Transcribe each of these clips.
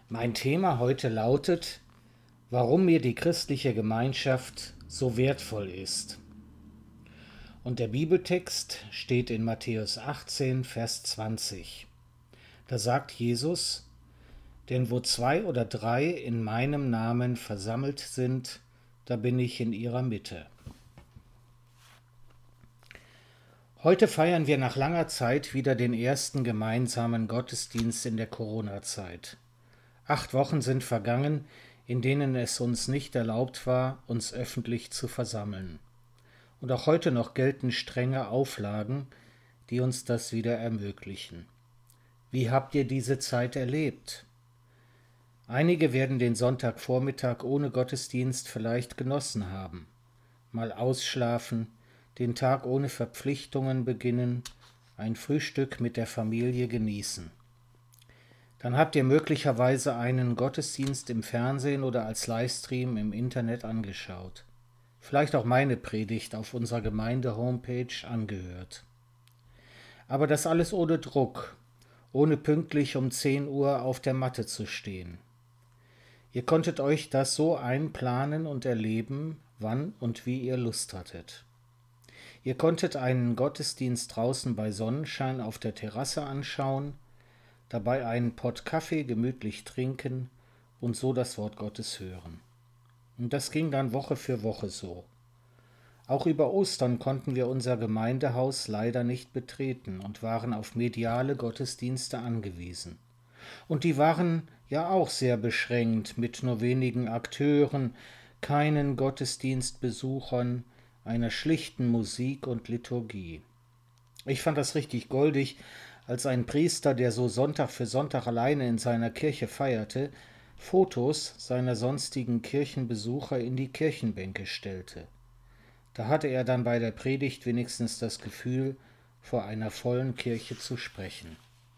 Mein Thema heute lautet, warum mir die christliche Gemeinschaft so wertvoll ist. Und der Bibeltext steht in Matthäus 18, Vers 20. Da sagt Jesus, denn wo 2 oder 3 in meinem Namen versammelt sind, da bin ich in ihrer Mitte. Heute feiern wir nach langer Zeit wieder den ersten gemeinsamen Gottesdienst in der Corona-Zeit. 8 Wochen sind vergangen, in denen es uns nicht erlaubt war, uns öffentlich zu versammeln. Und auch heute noch gelten strenge Auflagen, die uns das wieder ermöglichen. Wie habt ihr diese Zeit erlebt? Einige werden den Sonntagvormittag ohne Gottesdienst vielleicht genossen haben. Mal ausschlafen, den Tag ohne Verpflichtungen beginnen, ein Frühstück mit der Familie genießen. Dann habt ihr möglicherweise einen Gottesdienst im Fernsehen oder als Livestream im Internet angeschaut. Vielleicht auch meine Predigt auf unserer Gemeinde-Homepage angehört. Aber das alles ohne Druck, ohne pünktlich um 10 Uhr auf der Matte zu stehen. Ihr konntet euch das so einplanen und erleben, wann und wie ihr Lust hattet. Ihr konntet einen Gottesdienst draußen bei Sonnenschein auf der Terrasse anschauen, dabei einen Pott Kaffee gemütlich trinken und so das Wort Gottes hören. Und das ging dann Woche für Woche so. Auch über Ostern konnten wir unser Gemeindehaus leider nicht betreten und waren auf mediale Gottesdienste angewiesen. Und die waren ja auch sehr beschränkt mit nur wenigen Akteuren, keinen Gottesdienstbesuchern, einer schlichten Musik und Liturgie. Ich fand das richtig goldig, als ein Priester, der so Sonntag für Sonntag alleine in seiner Kirche feierte, Fotos seiner sonstigen Kirchenbesucher in die Kirchenbänke stellte. Da hatte er dann bei der Predigt wenigstens das Gefühl, vor einer vollen Kirche zu sprechen.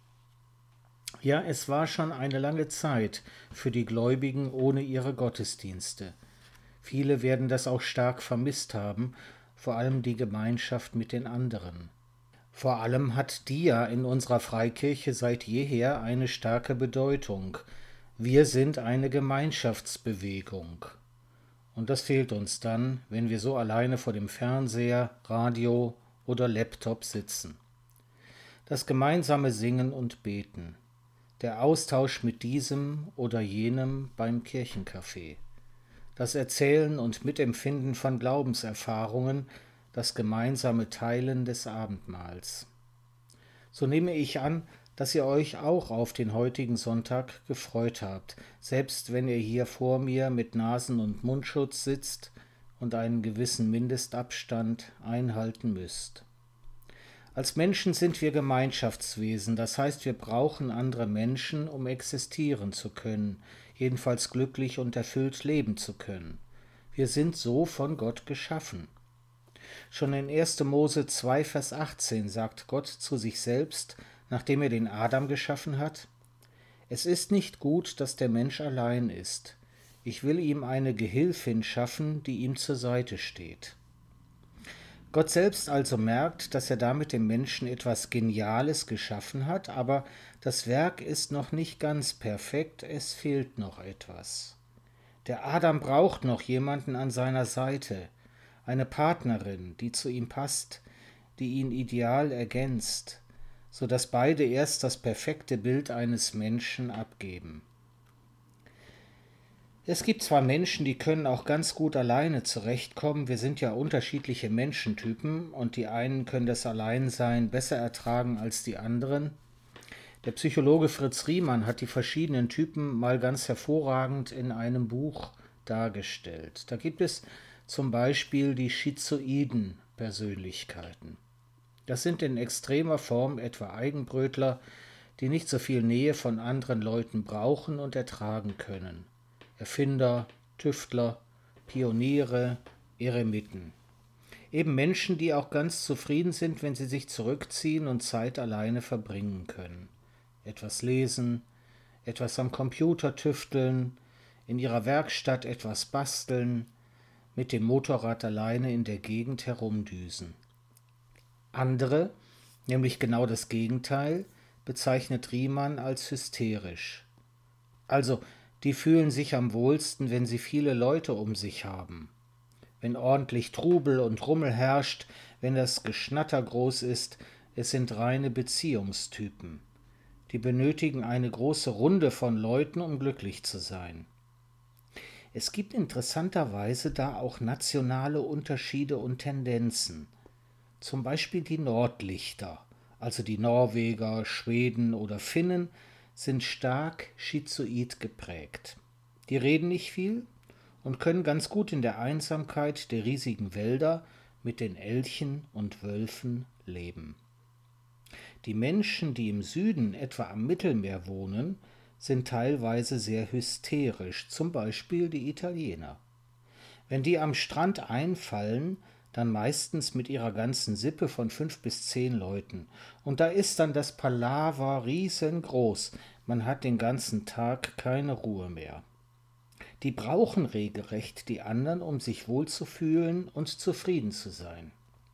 Ja, es war schon eine lange Zeit für die Gläubigen ohne ihre Gottesdienste. Viele werden das auch stark vermisst haben, vor allem die Gemeinschaft mit den anderen. Vor allem hat die ja in unserer Freikirche seit jeher eine starke Bedeutung. Wir sind eine Gemeinschaftsbewegung. Und das fehlt uns dann, wenn wir so alleine vor dem Fernseher, Radio oder Laptop sitzen. Das gemeinsame Singen und Beten. Der Austausch mit diesem oder jenem beim Kirchencafé. Das Erzählen und Mitempfinden von Glaubenserfahrungen, das gemeinsame Teilen des Abendmahls. So nehme ich an, dass ihr euch auch auf den heutigen Sonntag gefreut habt, selbst wenn ihr hier vor mir mit Nasen- und Mundschutz sitzt und einen gewissen Mindestabstand einhalten müsst. Als Menschen sind wir Gemeinschaftswesen, das heißt, wir brauchen andere Menschen, um existieren zu können, jedenfalls glücklich und erfüllt leben zu können. Wir sind so von Gott geschaffen. Schon in 1. Mose 2, Vers 18 sagt Gott zu sich selbst, nachdem er den Adam geschaffen hat: Es ist nicht gut, dass der Mensch allein ist. Ich will ihm eine Gehilfin schaffen, die ihm zur Seite steht. Gott selbst also merkt, dass er damit dem Menschen etwas Geniales geschaffen hat, aber das Werk ist noch nicht ganz perfekt, es fehlt noch etwas. Der Adam braucht noch jemanden an seiner Seite, eine Partnerin, die zu ihm passt, die ihn ideal ergänzt, sodass beide erst das perfekte Bild eines Menschen abgeben. Es gibt zwar Menschen, die können auch ganz gut alleine zurechtkommen, wir sind ja unterschiedliche Menschentypen und die einen können das Alleinsein besser ertragen als die anderen. Der Psychologe Fritz Riemann hat die verschiedenen Typen mal ganz hervorragend in einem Buch dargestellt. Da gibt es zum Beispiel die schizoiden Persönlichkeiten. Das sind in extremer Form etwa Eigenbrötler, die nicht so viel Nähe von anderen Leuten brauchen und ertragen können. Erfinder, Tüftler, Pioniere, Eremiten. Eben Menschen, die auch ganz zufrieden sind, wenn sie sich zurückziehen und Zeit alleine verbringen können. Etwas lesen, etwas am Computer tüfteln, in ihrer Werkstatt etwas basteln, mit dem Motorrad alleine in der Gegend herumdüsen. Andere, nämlich genau das Gegenteil, bezeichnet Riemann als hysterisch. Also, die fühlen sich am wohlsten, wenn sie viele Leute um sich haben. Wenn ordentlich Trubel und Rummel herrscht, wenn das Geschnatter groß ist, es sind reine Beziehungstypen. Die benötigen eine große Runde von Leuten, um glücklich zu sein. Es gibt interessanterweise da auch nationale Unterschiede und Tendenzen. Zum Beispiel die Nordlichter, also die Norweger, Schweden oder Finnen, sind stark schizoid geprägt. Die reden nicht viel und können ganz gut in der Einsamkeit der riesigen Wälder mit den Elchen und Wölfen leben. Die Menschen, die im Süden, etwa am Mittelmeer wohnen, sind teilweise sehr hysterisch, zum Beispiel die Italiener. Wenn die am Strand einfallen, dann meistens mit ihrer ganzen Sippe von 5 bis 10 Leuten. Und da ist dann das Palaver riesengroß. Man hat den ganzen Tag keine Ruhe mehr. Die brauchen regelrecht die anderen, um sich wohlzufühlen und zufrieden zu sein.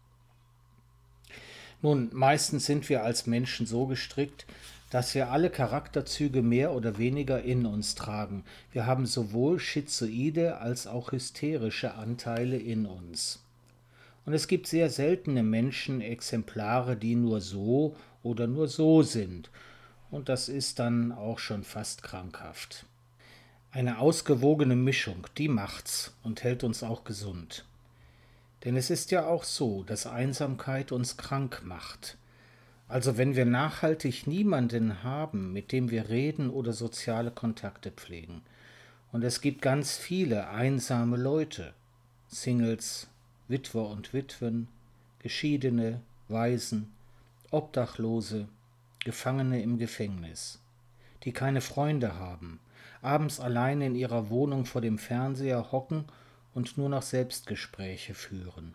Nun, meistens sind wir als Menschen so gestrickt, dass wir alle Charakterzüge mehr oder weniger in uns tragen. Wir haben sowohl schizoide als auch hysterische Anteile in uns. Und es gibt sehr seltene Menschen, Exemplare, die nur so oder nur so sind. Und das ist dann auch schon fast krankhaft. Eine ausgewogene Mischung, die macht's und hält uns auch gesund. Denn es ist ja auch so, dass Einsamkeit uns krank macht. Also wenn wir nachhaltig niemanden haben, mit dem wir reden oder soziale Kontakte pflegen. Und es gibt ganz viele einsame Leute, Singles, Witwer und Witwen, Geschiedene, Waisen, Obdachlose, Gefangene im Gefängnis, die keine Freunde haben, abends alleine in ihrer Wohnung vor dem Fernseher hocken und nur noch Selbstgespräche führen.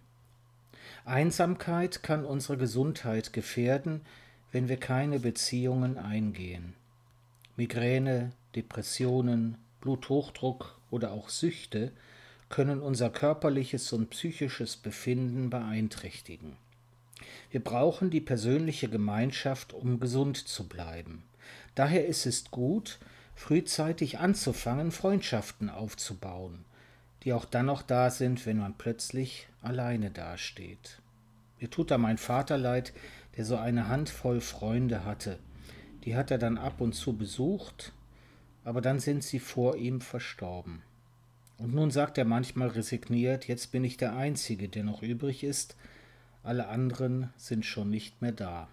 Einsamkeit kann unsere Gesundheit gefährden, wenn wir keine Beziehungen eingehen. Migräne, Depressionen, Bluthochdruck oder auch Süchte können unser körperliches und psychisches Befinden beeinträchtigen. Wir brauchen die persönliche Gemeinschaft, um gesund zu bleiben. Daher ist es gut, frühzeitig anzufangen, Freundschaften aufzubauen, die auch dann noch da sind, wenn man plötzlich alleine dasteht. Mir tut da mein Vater leid, der so eine Handvoll Freunde hatte. Die hat er dann ab und zu besucht, aber dann sind sie vor ihm verstorben. Und nun sagt er manchmal resigniert, jetzt bin ich der Einzige, der noch übrig ist, alle anderen sind schon nicht mehr da.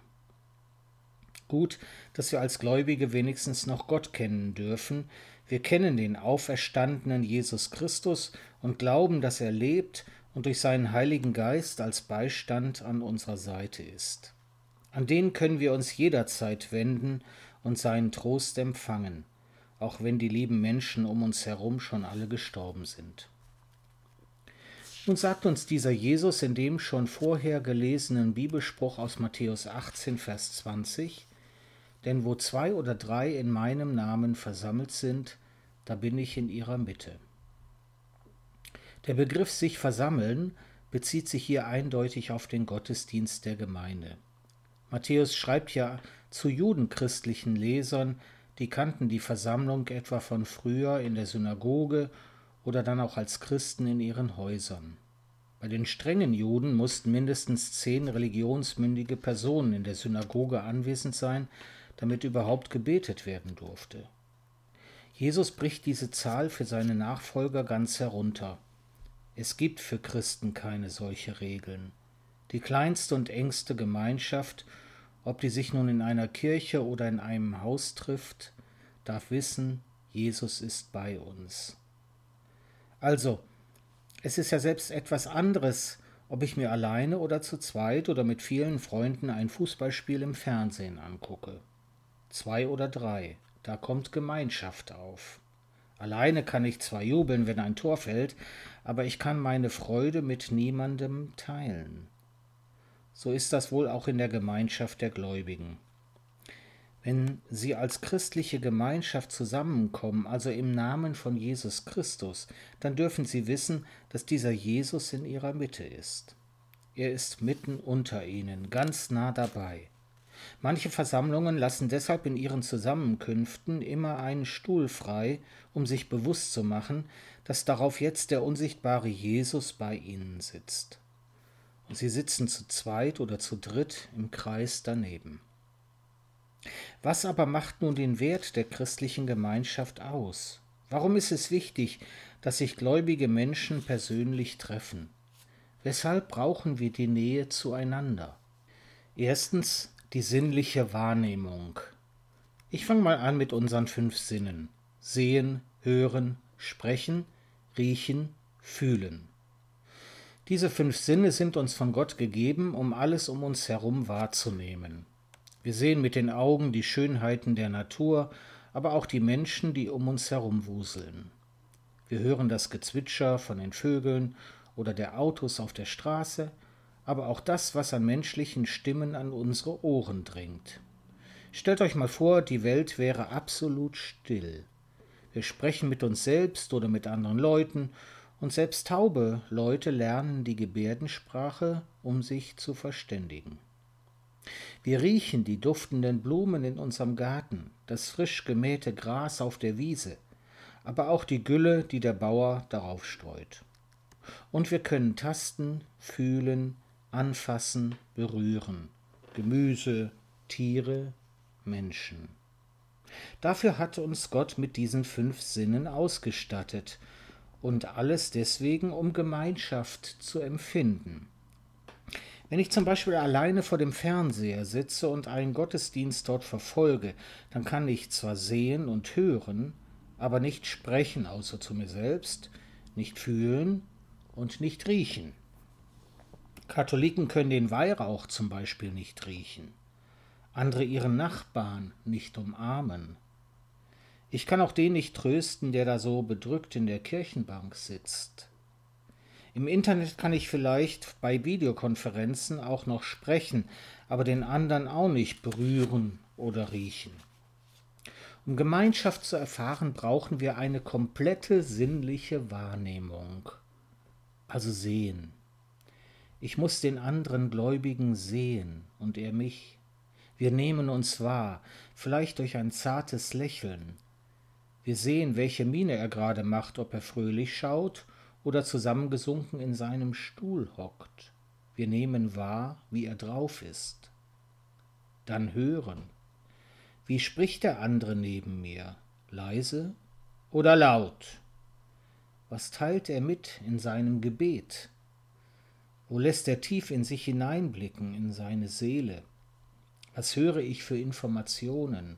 Gut, dass wir als Gläubige wenigstens noch Gott kennen dürfen. Wir kennen den auferstandenen Jesus Christus und glauben, dass er lebt und durch seinen Heiligen Geist als Beistand an unserer Seite ist. An den können wir uns jederzeit wenden und seinen Trost empfangen, auch wenn die lieben Menschen um uns herum schon alle gestorben sind. Nun sagt uns dieser Jesus in dem schon vorher gelesenen Bibelspruch aus Matthäus 18, Vers 20, denn wo 2 oder 3 in meinem Namen versammelt sind, da bin ich in ihrer Mitte. Der Begriff sich versammeln bezieht sich hier eindeutig auf den Gottesdienst der Gemeinde. Matthäus schreibt ja zu judenchristlichen Lesern, die kannten die Versammlung etwa von früher in der Synagoge oder dann auch als Christen in ihren Häusern. Bei den strengen Juden mussten mindestens 10 religionsmündige Personen in der Synagoge anwesend sein, damit überhaupt gebetet werden durfte. Jesus bricht diese Zahl für seine Nachfolger ganz herunter. Es gibt für Christen keine solche Regeln. Die kleinste und engste Gemeinschaft, ob die sich nun in einer Kirche oder in einem Haus trifft, darf wissen, Jesus ist bei uns. Also, es ist ja selbst etwas anderes, ob ich mir alleine oder zu zweit oder mit vielen Freunden ein Fußballspiel im Fernsehen angucke. 2 oder 3, da kommt Gemeinschaft auf. Alleine kann ich zwar jubeln, wenn ein Tor fällt, aber ich kann meine Freude mit niemandem teilen. So ist das wohl auch in der Gemeinschaft der Gläubigen. Wenn sie als christliche Gemeinschaft zusammenkommen, also im Namen von Jesus Christus, dann dürfen sie wissen, dass dieser Jesus in ihrer Mitte ist. Er ist mitten unter ihnen, ganz nah dabei. Manche Versammlungen lassen deshalb in ihren Zusammenkünften immer einen Stuhl frei, um sich bewusst zu machen, dass darauf jetzt der unsichtbare Jesus bei ihnen sitzt. Und sie sitzen zu zweit oder zu dritt im Kreis daneben. Was aber macht nun den Wert der christlichen Gemeinschaft aus? Warum ist es wichtig, dass sich gläubige Menschen persönlich treffen? Weshalb brauchen wir die Nähe zueinander? Erstens die sinnliche Wahrnehmung. Ich fange mal an mit unseren 5 Sinnen. Sehen, hören, sprechen, riechen, fühlen. Diese 5 Sinne sind uns von Gott gegeben, um alles um uns herum wahrzunehmen. Wir sehen mit den Augen die Schönheiten der Natur, aber auch die Menschen, die um uns herum wuseln. Wir hören das Gezwitscher von den Vögeln oder der Autos auf der Straße, aber auch das, was an menschlichen Stimmen an unsere Ohren dringt. Stellt euch mal vor, die Welt wäre absolut still. Wir sprechen mit uns selbst oder mit anderen Leuten, und selbst taube Leute lernen die Gebärdensprache, um sich zu verständigen. Wir riechen die duftenden Blumen in unserem Garten, das frisch gemähte Gras auf der Wiese, aber auch die Gülle, die der Bauer darauf streut. Und wir können tasten, fühlen, anfassen, berühren. Gemüse, Tiere, Menschen. Dafür hat uns Gott mit diesen 5 Sinnen ausgestattet und alles deswegen, um Gemeinschaft zu empfinden. Wenn ich zum Beispiel alleine vor dem Fernseher sitze und einen Gottesdienst dort verfolge, dann kann ich zwar sehen und hören, aber nicht sprechen, außer zu mir selbst, nicht fühlen und nicht riechen. Katholiken können den Weihrauch zum Beispiel nicht riechen, andere ihren Nachbarn nicht umarmen. Ich kann auch den nicht trösten, der da so bedrückt in der Kirchenbank sitzt. Im Internet kann ich vielleicht bei Videokonferenzen auch noch sprechen, aber den anderen auch nicht berühren oder riechen. Um Gemeinschaft zu erfahren, brauchen wir eine komplette sinnliche Wahrnehmung, also sehen. Ich muss den anderen Gläubigen sehen und er mich. Wir nehmen uns wahr, vielleicht durch ein zartes Lächeln. Wir sehen, welche Miene er gerade macht, ob er fröhlich schaut oder zusammengesunken in seinem Stuhl hockt. Wir nehmen wahr, wie er drauf ist. Dann hören. Wie spricht der andere neben mir? Leise oder laut? Was teilt er mit in seinem Gebet? Wo lässt er tief in sich hineinblicken, in seine Seele? Was höre ich für Informationen?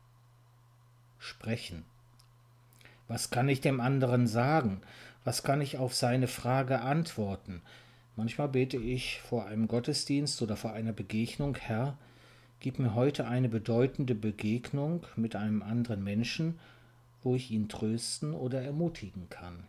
Sprechen. Was kann ich dem anderen sagen? Was kann ich auf seine Frage antworten? Manchmal bete ich vor einem Gottesdienst oder vor einer Begegnung: Herr, gib mir heute eine bedeutende Begegnung mit einem anderen Menschen, wo ich ihn trösten oder ermutigen kann.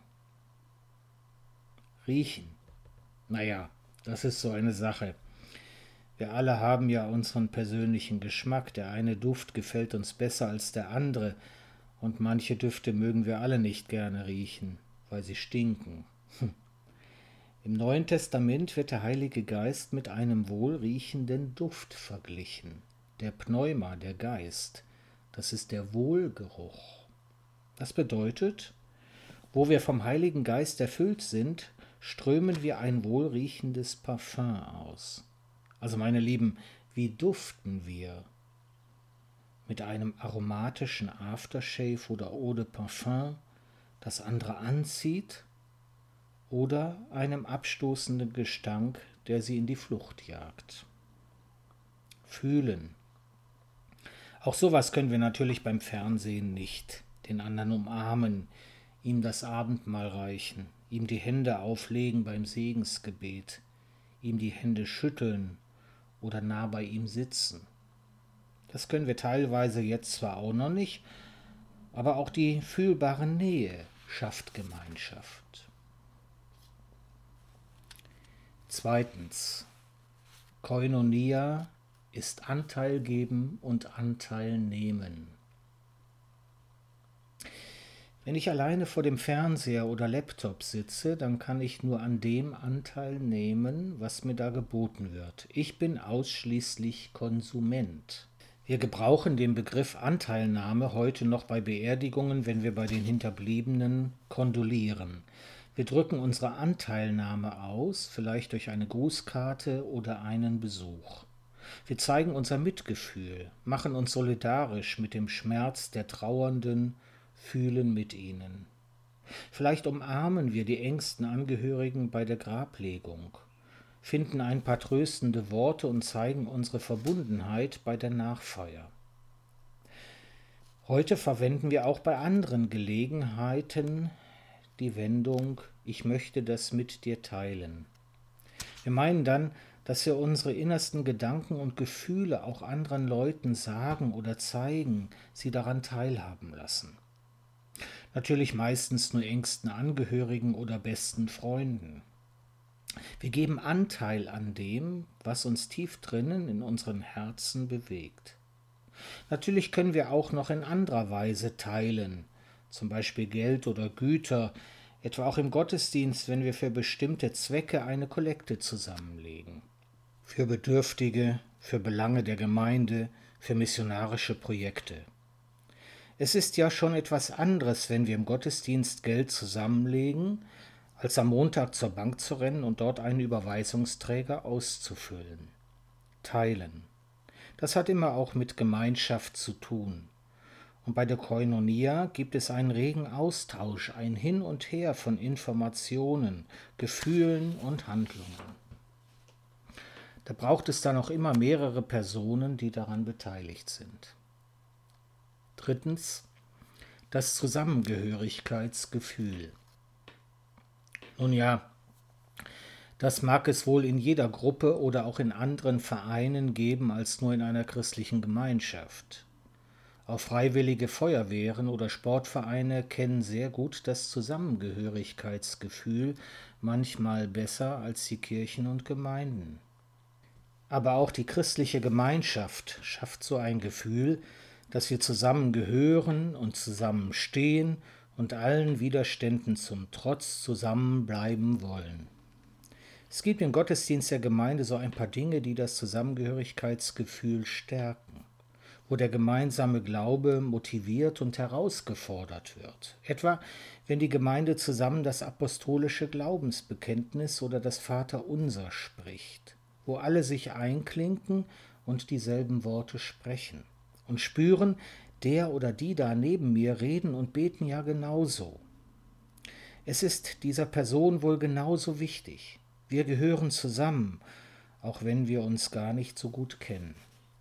Riechen. Naja, das ist so eine Sache. Wir alle haben ja unseren persönlichen Geschmack. Der eine Duft gefällt uns besser als der andere. Und manche Düfte mögen wir alle nicht gerne riechen, weil sie stinken. Im Neuen Testament wird der Heilige Geist mit einem wohlriechenden Duft verglichen. Der Pneuma, der Geist, das ist der Wohlgeruch. Das bedeutet, wo wir vom Heiligen Geist erfüllt sind, strömen wir ein wohlriechendes Parfum aus. Also meine Lieben, wie duften wir? Mit einem aromatischen Aftershave oder Eau de Parfum, das andere anzieht, oder einem abstoßenden Gestank, der sie in die Flucht jagt. Fühlen. Auch sowas können wir natürlich beim Fernsehen nicht. Den anderen umarmen, ihm das Abendmahl reichen, ihm die Hände auflegen beim Segensgebet, ihm die Hände schütteln oder nah bei ihm sitzen. Das können wir teilweise jetzt zwar auch noch nicht, aber auch die fühlbare Nähe schafft Gemeinschaft. Zweitens, Koinonia ist Anteil geben und Anteil nehmen. Wenn ich alleine vor dem Fernseher oder Laptop sitze, dann kann ich nur an dem Anteil nehmen, was mir da geboten wird. Ich bin ausschließlich Konsument. Wir gebrauchen den Begriff Anteilnahme heute noch bei Beerdigungen, wenn wir bei den Hinterbliebenen kondolieren. Wir drücken unsere Anteilnahme aus, vielleicht durch eine Grußkarte oder einen Besuch. Wir zeigen unser Mitgefühl, machen uns solidarisch mit dem Schmerz der Trauernden, fühlen mit ihnen. Vielleicht umarmen wir die engsten Angehörigen bei der Grablegung, finden ein paar tröstende Worte und zeigen unsere Verbundenheit bei der Nachfeier. Heute verwenden wir auch bei anderen Gelegenheiten die Wendung „Ich möchte das mit dir teilen“. Wir meinen dann, dass wir unsere innersten Gedanken und Gefühle auch anderen Leuten sagen oder zeigen, sie daran teilhaben lassen. Natürlich meistens nur engsten Angehörigen oder besten Freunden. Wir geben Anteil an dem, was uns tief drinnen in unseren Herzen bewegt. Natürlich können wir auch noch in anderer Weise teilen, zum Beispiel Geld oder Güter, etwa auch im Gottesdienst, wenn wir für bestimmte Zwecke eine Kollekte zusammenlegen. Für Bedürftige, für Belange der Gemeinde, für missionarische Projekte. Es ist ja schon etwas anderes, wenn wir im Gottesdienst Geld zusammenlegen, als am Montag zur Bank zu rennen und dort einen Überweisungsträger auszufüllen. Teilen. Das hat immer auch mit Gemeinschaft zu tun. Und bei der Koinonia gibt es einen regen Austausch, ein Hin und Her von Informationen, Gefühlen und Handlungen. Da braucht es dann auch immer mehrere Personen, die daran beteiligt sind. Drittens, das Zusammengehörigkeitsgefühl. Nun ja, das mag es wohl in jeder Gruppe oder auch in anderen Vereinen geben als nur in einer christlichen Gemeinschaft. Auch freiwillige Feuerwehren oder Sportvereine kennen sehr gut das Zusammengehörigkeitsgefühl, manchmal besser als die Kirchen und Gemeinden. Aber auch die christliche Gemeinschaft schafft so ein Gefühl, dass wir zusammengehören und zusammenstehen und allen Widerständen zum Trotz zusammenbleiben wollen. Es gibt im Gottesdienst der Gemeinde so ein paar Dinge, die das Zusammengehörigkeitsgefühl stärken, wo der gemeinsame Glaube motiviert und herausgefordert wird. Etwa, wenn die Gemeinde zusammen das apostolische Glaubensbekenntnis oder das Vaterunser spricht, wo alle sich einklinken und dieselben Worte sprechen und spüren, der oder die da neben mir reden und beten ja genauso. Es ist dieser Person wohl genauso wichtig. Wir gehören zusammen, auch wenn wir uns gar nicht so gut kennen.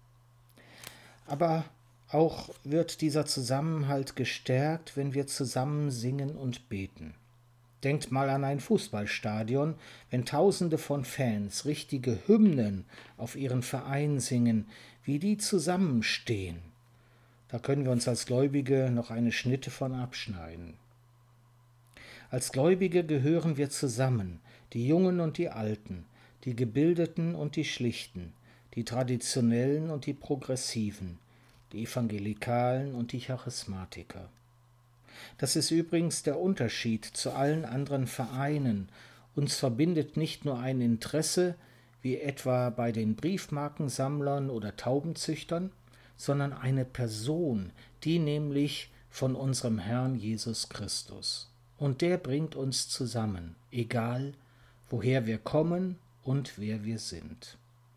Aber auch wird dieser Zusammenhalt gestärkt, wenn wir zusammen singen und beten. Denkt mal an ein Fußballstadion, wenn Tausende von Fans richtige Hymnen auf ihren Verein singen, wie die zusammenstehen. Da können wir uns als Gläubige noch eine Schnitte von abschneiden. Als Gläubige gehören wir zusammen, die Jungen und die Alten, die Gebildeten und die Schlichten, die Traditionellen und die Progressiven, die Evangelikalen und die Charismatiker. Das ist übrigens der Unterschied zu allen anderen Vereinen. Uns verbindet nicht nur ein Interesse, wie etwa bei den Briefmarkensammlern oder Taubenzüchtern, sondern eine Person, die nämlich von unserem Herrn Jesus Christus. Und der bringt uns zusammen, egal woher wir kommen und wer wir sind.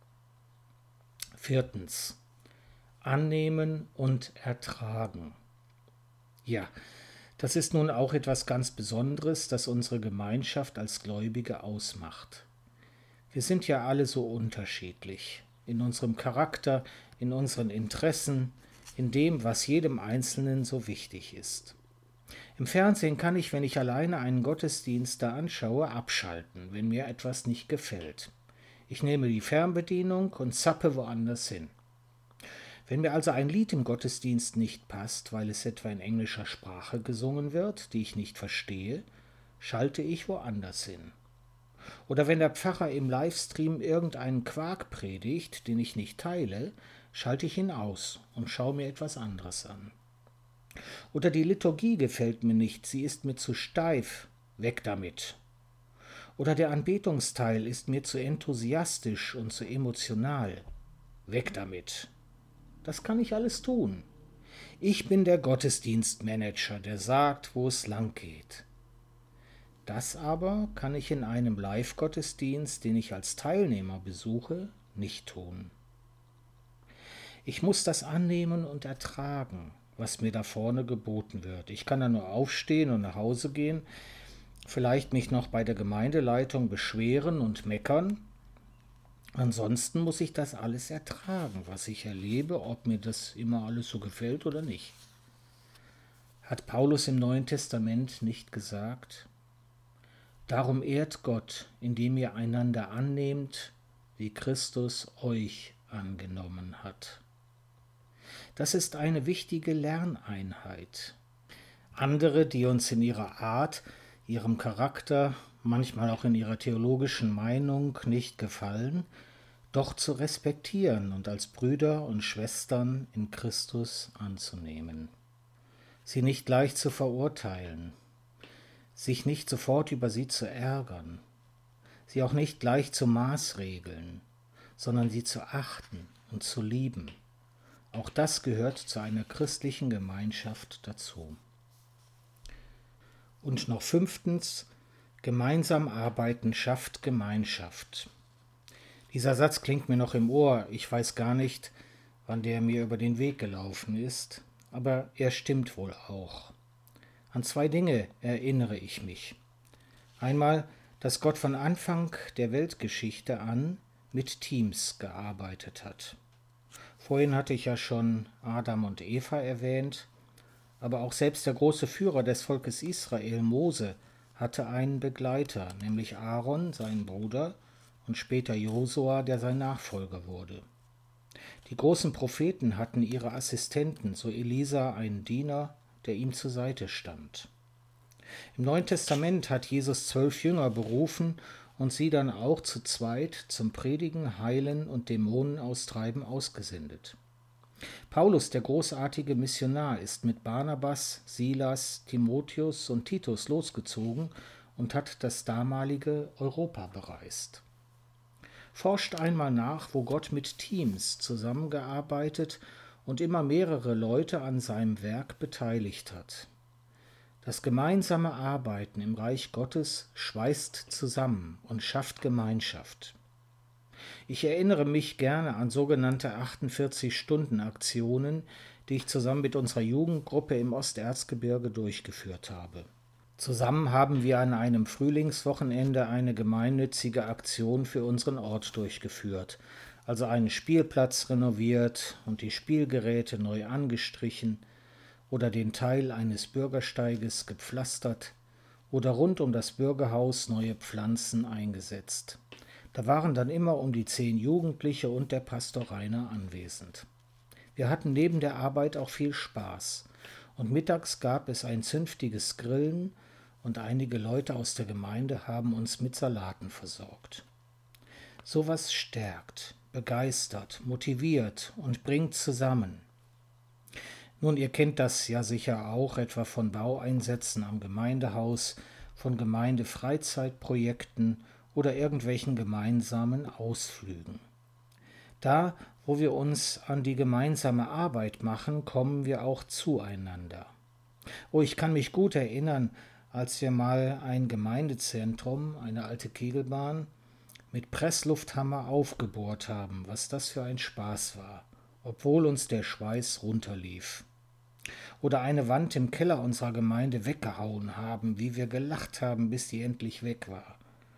Viertens. Annehmen und ertragen. Ja, das ist nun auch etwas ganz Besonderes, das unsere Gemeinschaft als Gläubige ausmacht. Wir sind ja alle so unterschiedlich, in unserem Charakter, in unseren Interessen, in dem, was jedem Einzelnen so wichtig ist. Im Fernsehen kann ich, wenn ich alleine einen Gottesdienst da anschaue, abschalten, wenn mir etwas nicht gefällt. Ich nehme die Fernbedienung und zappe woanders hin. Wenn mir also ein Lied im Gottesdienst nicht passt, weil es etwa in englischer Sprache gesungen wird, die ich nicht verstehe, schalte ich woanders hin. Oder wenn der Pfarrer im Livestream irgendeinen Quark predigt, den ich nicht teile, schalte ich ihn aus und schaue mir etwas anderes an. Oder die Liturgie gefällt mir nicht, sie ist mir zu steif, weg damit. Oder der Anbetungsteil ist mir zu enthusiastisch und zu emotional, weg damit. Das kann ich alles tun. Ich bin der Gottesdienstmanager, der sagt, wo es lang geht. Das aber kann ich in einem Live-Gottesdienst, den ich als Teilnehmer besuche, nicht tun. Ich muss das annehmen und ertragen, was mir da vorne geboten wird. Ich kann dann nur aufstehen und nach Hause gehen, vielleicht mich noch bei der Gemeindeleitung beschweren und meckern. Ansonsten muss ich das alles ertragen, was ich erlebe, ob mir das immer alles so gefällt oder nicht. Hat Paulus im Neuen Testament nicht gesagt: Darum ehrt Gott, indem ihr einander annehmt, wie Christus euch angenommen hat. Das ist eine wichtige Lerneinheit. Andere, die uns in ihrer Art, ihrem Charakter, manchmal auch in ihrer theologischen Meinung nicht gefallen, doch zu respektieren und als Brüder und Schwestern in Christus anzunehmen. Sie nicht gleich zu verurteilen, sich nicht sofort über sie zu ärgern, sie auch nicht gleich zu maßregeln, sondern sie zu achten und zu lieben. Auch das gehört zu einer christlichen Gemeinschaft dazu. Und noch 5. Gemeinsam arbeiten schafft Gemeinschaft. Dieser Satz klingt mir noch im Ohr. Ich weiß gar nicht, wann der mir über den Weg gelaufen ist, aber er stimmt wohl auch. An 2 Dinge erinnere ich mich. Einmal, dass Gott von Anfang der Weltgeschichte an mit Teams gearbeitet hat. Vorhin hatte ich ja schon Adam und Eva erwähnt, aber auch selbst der große Führer des Volkes Israel, Mose, hatte einen Begleiter, nämlich Aaron, seinen Bruder, und später Josua, der sein Nachfolger wurde. Die großen Propheten hatten ihre Assistenten, so Elisa einen Diener, der ihm zur Seite stand. Im Neuen Testament hat Jesus 12 Jünger berufen und sie dann auch zu zweit zum Predigen, Heilen und Dämonenaustreiben ausgesendet. Paulus, der großartige Missionar, ist mit Barnabas, Silas, Timotheus und Titus losgezogen und hat das damalige Europa bereist. Forscht einmal nach, wo Gott mit Teams zusammengearbeitet und immer mehrere Leute an seinem Werk beteiligt hat. Das gemeinsame Arbeiten im Reich Gottes schweißt zusammen und schafft Gemeinschaft. Ich erinnere mich gerne an sogenannte 48-Stunden-Aktionen, die ich zusammen mit unserer Jugendgruppe im Osterzgebirge durchgeführt habe. Zusammen haben wir an einem Frühlingswochenende eine gemeinnützige Aktion für unseren Ort durchgeführt, also einen Spielplatz renoviert und die Spielgeräte neu angestrichen oder den Teil eines Bürgersteiges gepflastert oder rund um das Bürgerhaus neue Pflanzen eingesetzt. Da waren dann immer um die 10 Jugendliche und der Pastor Rainer anwesend. Wir hatten neben der Arbeit auch viel Spaß und mittags gab es ein zünftiges Grillen und einige Leute aus der Gemeinde haben uns mit Salaten versorgt. Sowas stärkt, begeistert, motiviert und bringt zusammen. Nun, ihr kennt das ja sicher auch, etwa von Baueinsätzen am Gemeindehaus, von Gemeindefreizeitprojekten oder irgendwelchen gemeinsamen Ausflügen. Da, wo wir uns an die gemeinsame Arbeit machen, kommen wir auch zueinander. Oh, ich kann mich gut erinnern, als wir mal ein Gemeindezentrum, eine alte Kegelbahn, mit Presslufthammer aufgebohrt haben, was das für ein Spaß war, obwohl uns der Schweiß runterlief. Oder eine Wand im Keller unserer Gemeinde weggehauen haben, wie wir gelacht haben, bis die endlich weg war.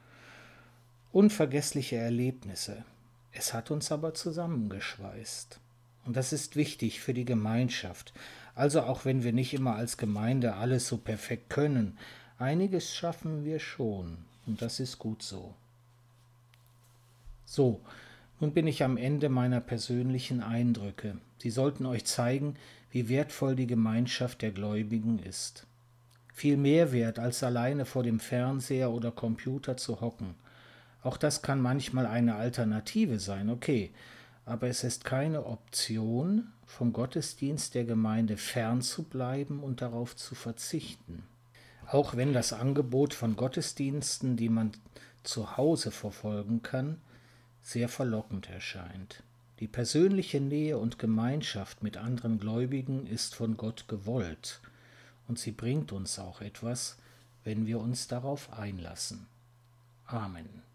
Unvergessliche Erlebnisse. Es hat uns aber zusammengeschweißt. Und das ist wichtig für die Gemeinschaft. Also auch wenn wir nicht immer als Gemeinde alles so perfekt können, einiges schaffen wir schon. Und das ist gut so. So, nun bin ich am Ende meiner persönlichen Eindrücke. Sie sollten euch zeigen, wie wertvoll die Gemeinschaft der Gläubigen ist. Viel mehr wert, als alleine vor dem Fernseher oder Computer zu hocken. Auch das kann manchmal eine Alternative sein, okay, aber es ist keine Option, vom Gottesdienst der Gemeinde fernzubleiben und darauf zu verzichten. Auch wenn das Angebot von Gottesdiensten, die man zu Hause verfolgen kann, sehr verlockend erscheint. Die persönliche Nähe und Gemeinschaft mit anderen Gläubigen ist von Gott gewollt und sie bringt uns auch etwas, wenn wir uns darauf einlassen. Amen.